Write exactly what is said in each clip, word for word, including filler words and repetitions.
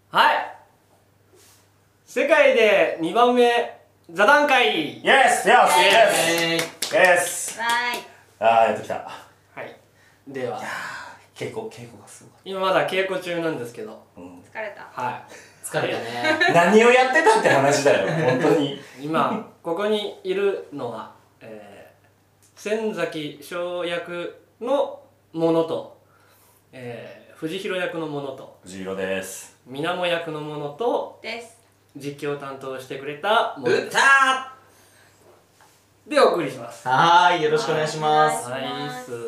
はい。世界でにばんめ座談会。 イエス、イエス、イエス、イエス。 はい。 ああ、やってきた。 はい。では、 稽古、稽古がすごかっ今まだ稽古中なんですけど。 た。うん。 疲れた。 はい。 疲れたね。 何をやってたって話だよ、本当に。 今ここにいるのは、えー、千崎翔役のものと、えー、藤弘役のものと藤色です。 水面役のものとです。 実況を担当してくれたものです。 歌でお送りします。 はーい、よろしくお願いしますはいっす。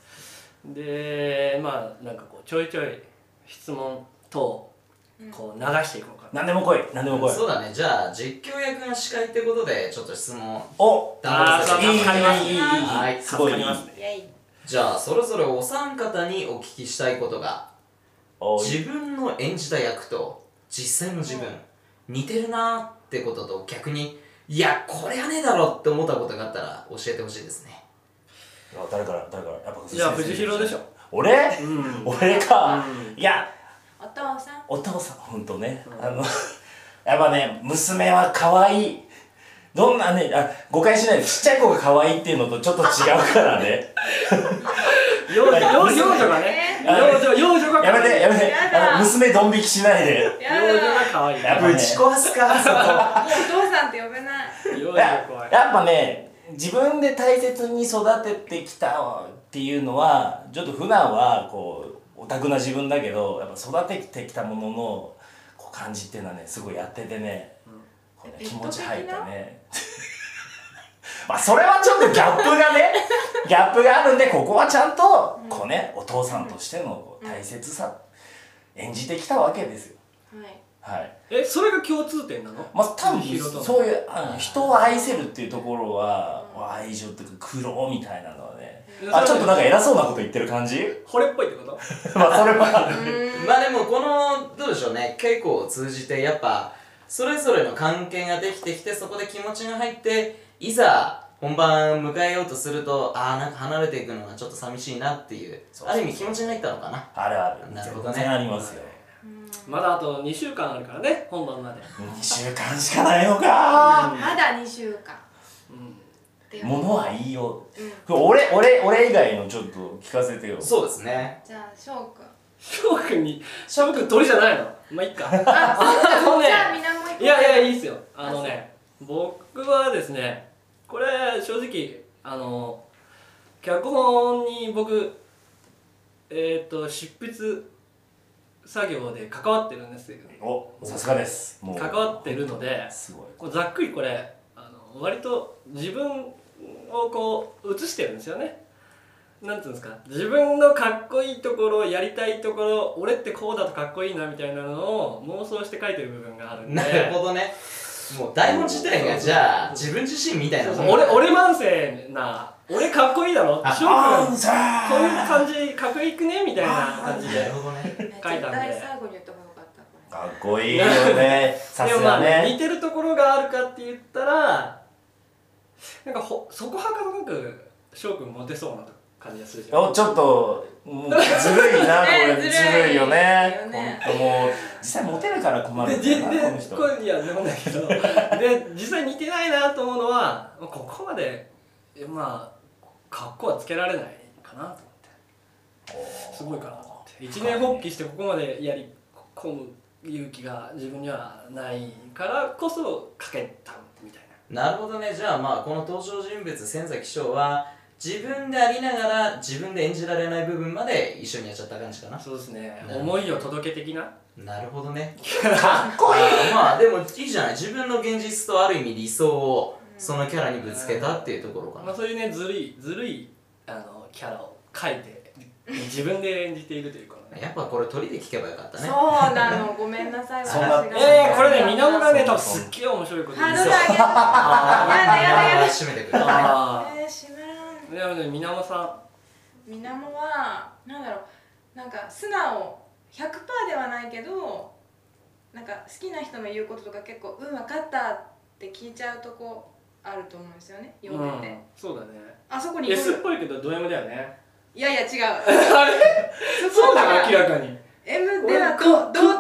で、まあなんかこうちょいちょい質問等こう流していこうかな。 何でも来い、何でも来い。 そうだね、じゃあ実況役が司会ってことでちょっと質問お、 頑張あーりさせて助かります。 いいいいいいはいすごいいい。 助かりますね。 イェイ。 じゃあそれぞれお三方にお聞きしたいことが、 おい自分の演じた役と実際の自分似てるなーってことと、逆にいやこれはねえだろって思ったことがあったら教えてほしいですね。 あ誰から、誰から、やっぱじゃあ藤弘でしょ。 俺、 うん俺か、 うんいや、 お父さん。 お父さん、ほんとね、 うんあの、やっぱね、娘は可愛い。どんなね、あ、誤解しないで、ちっちゃい子が可愛いっていうのとちょっと違うからね。 幼女、幼女がね、幼女、幼女がやめて、やめて、 やだあの娘ドン引きしないで。 や幼女がだ。 可愛い。 やっぱねぶち壊すかそこ。 もうお父さんって呼べない。 幼女やが怖い。 やっぱね、自分で大切に育ててきたっていうのはちょっと普段はこうオタクな自分だけど、やっぱ育ててきたもののこう感じっていうのはね、すごいやっててね、こうね気持ち入ったね。まあそれはちょっとギャップがねギャップがあるんで、ここはちゃんとこうね、お父さんとしてのこう大切さ演じてきたわけですよ。 はい。 はい。 え、それが共通点なの？ まあ多分藤弘とのそういうあの人を愛せるっていうところは、愛情っていうか苦労みたいなのはね、あ、ちょっとなんか偉そうなこと言ってる感じ惚れっぽいってこと？ まあそれもある。 まあでもこのどうでしょうね、稽古を通じてやっぱそれぞれの関係ができてきて、そこで気持ちが入って、いざ本番迎えようとすると、ああなんか離れていくのがちょっと寂しいなっていう、ある意味気持ちが入ったのかな。 あるある。 なるほどね全然ありますよ。 まだあとにしゅうかんあるからね、本番まで。 にしゅうかんしかないのあかーまだにしゅうかん。 うんでものはいいよ。 うん。 俺、俺、俺以外のちょっと聞かせてよ。 そうですね。 じゃあ翔くん。 翔くんに、翔くん鳥じゃないの？まあいいか。 あ、 あのねじゃあみんなもう一個。 いやいや、いいっすよ。あのね、僕はですね、これ正直、あの、脚本に僕、えっと、執筆作業で関わってるんですよ。 お、さすがです。もう関わってるので、 すごい。 こうざっくりこれ、あの割と自分をこう映してるんですよね。なんていうんですか、自分のかっこいいところ、やりたいところ、俺ってこうだとかっこいいなみたいなのを妄想して書いてる部分があるんで。 なるほどね。もう台本自体がじゃあ自分自身みたいなもんだ。 俺俺慢性な、俺かっこいいだろ、 あ翔くんアンサーこういう感じかっこいいくねみたいな感じなでるほどね。 書いたんで。 絶対最後に言った方がよかったこれ。 かっこいいよね。さですもまあがね。 ね似てるところがあるかって言ったら、なんかほそこはかなく翔くんモテそうな感じがするじゃん。 お、ちょっと、もうずるいな、これ。 ねずるいずるいよね。 よねほんともう、実際モテるから困るでじんだよな、こので人。 これいやでもだけどで実際似てないなと思うのは、ここまでまあ格好はつけられないかなと思って、すごいかなと思って、一年発起してここまでやり込む勇気が自分にはないからこそかけたみたいな。 なるほどね。じゃあまあこの登場人物千崎翔は自分でありながら自分で演じられない部分まで一緒にやっちゃった感じかな。 そうですね、 なる思いを届け的な。 なるほどね。 かっこいい。 あーまあでもいいじゃない、自分の現実とある意味理想をそのキャラにぶつけたっていうところかな。 まあ、そういうねずるいずるいあのキャラを描いて自分で演じているというかね。 やっぱこれ鳥で聞けばよかったね。 そうなの、ごめんなさい。 そんな私がえー、これね、水面がね、多分そうそうすっげえ面白いことハー言うドル上げた。やだやだやだ。 締めてくれたね。 あえー、しまらん。 ーでもね、水面さみなもはなんだろう、なんか素直 ひゃくパーセント ではないけど、なんか好きな人の言うこととか結構うん分かったって聞いちゃうとこあると思うんですよね、 ん、 読んでて、 うん、そうだね。 あそこに S っぽいけどド M だよね。 いやいや違うあれそうだ、明らかに。 M ではどうどう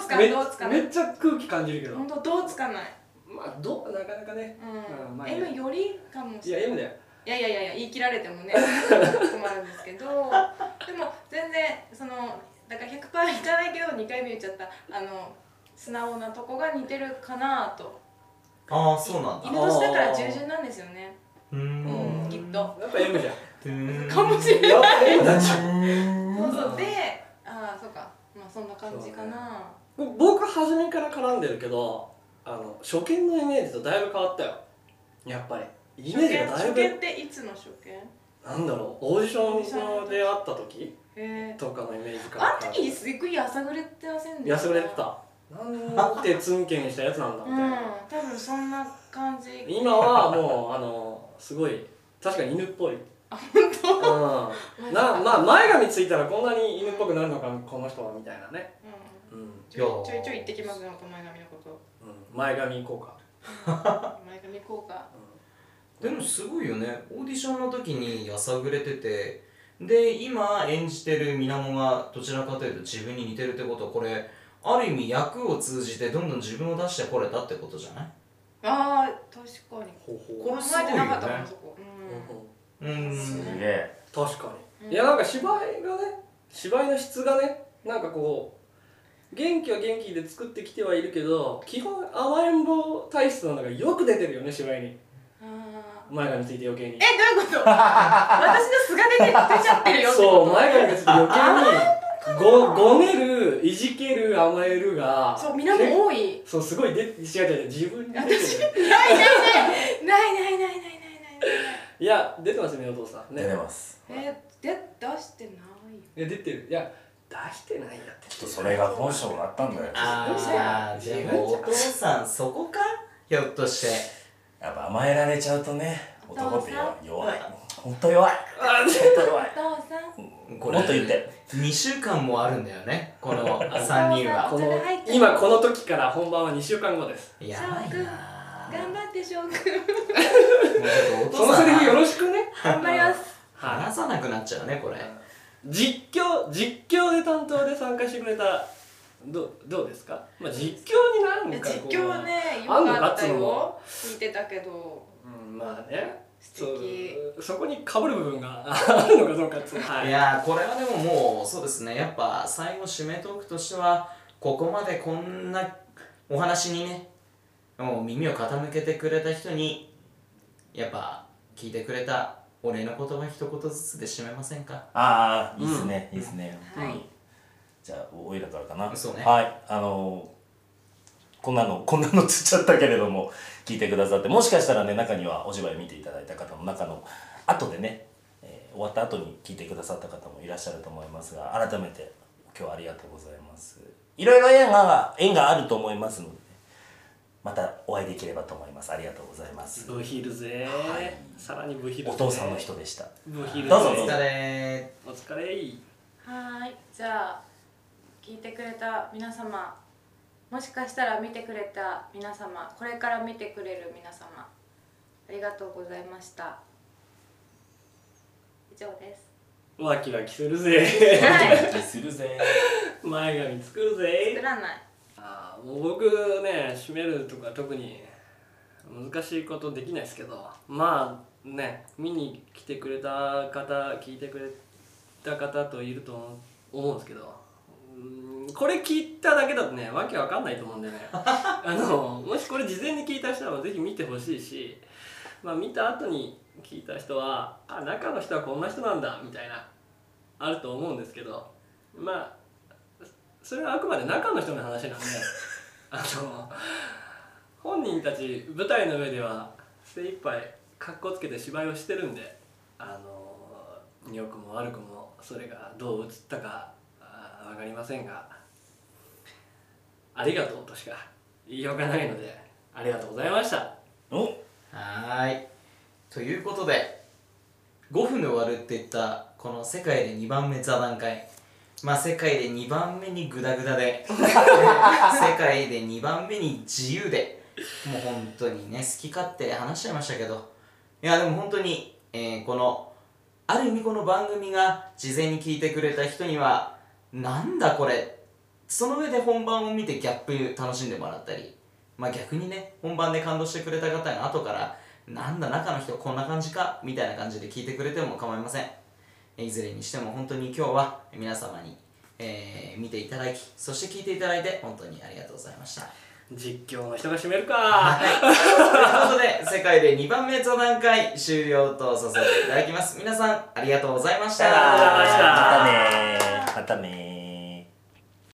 かめんどうつかないめっちゃ空気感じるけど、 本当どうつかないまあどうなかなかね、 うん、 うんまあ M よりかもいやしれない M だよ。 いやいやいやいや言い切られてもね困るんですけどでも全然そのだから ひゃくパーセント いかないけどにかいめ言っちゃったあの素直なとこが似てるかなと。 ああそうなんだ。 犬年だから従順なんですよねうーんきっとやっぱ M じゃん。 うーんかもしれないやっぱ M だじゃん。 そうそうでああそうかまあそんな感じかな、 僕初めから絡んでるけど、あの初見のイメージとだいぶ変わったよ。やっぱりイメージがだい初見ぶっていつの初見？ なんだろう、オーディションで会った時へえとかのイメージからあの時すっごいやさぐれてませんでした？ 安くれてた。なんてツンケンしたやつなんだみたいうんな。 多分そんな感じ。 今はもうあのすごい確かに犬っぽい。 あ本当？ うん。なまあ前髪ついたらこんなに犬っぽくなるのかこの人はみたいなね。 うんうん。 ちょいちょいちょい言ってきますよ前髪のことうん、前髪効果。 前髪効果でもすごいよね。オーディションの時にやさぐれてて、で今演じてる水面がどちらかというと自分に似てるってことは、これある意味役を通じてどんどん自分を出してこれたってことじゃない？ ああ確かにほうほう。 これすごいよね考えてなかったもんそこうーん。 すげえ確かに、 うんいやなんか芝居がね芝居の質がねなんかこう元気は元気で作ってきてはいるけど基本甘えん坊体質なのがよく出てるよね芝居に。 あー前髪ついて余計に。 えどういうこと私の素が出て出ちゃってるよってことそう前髪がついて余計にごごねるいじける甘えるがそうみんなも多いそうすごいで違う違う自分に出てる。 ないないないないないないないないないいや出てますよねお父さんね。 出てますえで出してないいや出てる。いや出してないやってちょっとそれが本性があったんだよああ、でもお父さんそこか？ひょっとして。 やっぱ甘えられちゃうとね男って弱いお弱いほんと弱いあほんと弱いお父さんこもっと言ってにしゅうかんもあるんだよね、このさんにんは。 この今この時から本番はにしゅうかんごです。 やばいなぁ。 頑張って翔くんもうちょっとそお父さんのセリフよろしくね。 頑張りますはい。 話さなくなっちゃうね、これ。 実況実況で担当で参加してくれたどうどうですか？まあ実況になんかこう実況はねよあんのかったかっつうのもよ聞いてたけどうんまあね素敵そうそこに被る部分があるのかどうかっつうのはいいやー、これはでももうそうですね、やっぱ最後締めトークとしては、ここまでこんなお話にね、もう耳を傾けてくれた人にやっぱ聞いてくれたお礼の言葉一言ずつで締めませんか？ ああいいっすねいいっすねはいじゃあおいらからかなそうねはいあのーこんなのこんなのつっちゃったけれども聞いてくださってもしかしたらね中にはお芝居見ていただいた方の中の後でね、えー終わった後に聞いてくださった方もいらっしゃると思いますが改めて今日はありがとうございますいろいろ縁が縁があると思いますので、ね、またお会いできればと思いますありがとうございますブヒルぜー、 はいさらにブヒルぜーお父さんの人でしたブヒルぜーどうぞお疲れお疲れはーいじゃあ聞いてくれた皆様もしかしたら見てくれた皆様これから見てくれる皆様ありがとうございました以上ですワキワキするぜはいするぜ前髪作るぜ作らないあーもう僕ね締めるとか特に難しいことできないですけどまあね見に来てくれた方聞いてくれた方といると思うんですけどうーんこれ聞いただけだとねわけわかんないと思うんでねあのもしこれ事前に聞いた人はぜひ見てほしいし、まあ、見た後に聞いた人はあ中の人はこんな人なんだみたいなあると思うんですけどまあそれはあくまで中の人の話なんであの本人たち舞台の上では精一杯かっこつけて芝居をしてるんであの良くも悪くもそれがどう映ったかあ分かりませんがありがとうとしか言いようがないのでありがとうございましたおはーいということでごふんで終わるって言ったこの世界でにばんめ座談会まあ世界でにばんめにグダグダで世界でにばんめに自由でもう本当にね好き勝手話しちゃいましたけどいやでも本当に、えー、このある意味この番組が事前に聞いてくれた人にはなんだこれっその上で本番を見てギャップ楽しんでもらったり、まあ逆にね本番で感動してくれた方が後からなんだ中の人こんな感じかみたいな感じで聞いてくれても構いません。いずれにしても本当に今日は皆様に、えー見ていただき、そして聞いていただいて本当にありがとうございました。 実況の人が締めるか。 はいということで世界でにばんめ座談会終了とさせていただきます。皆さんありがとうございました。 ありがとうございました。 またねーまたねー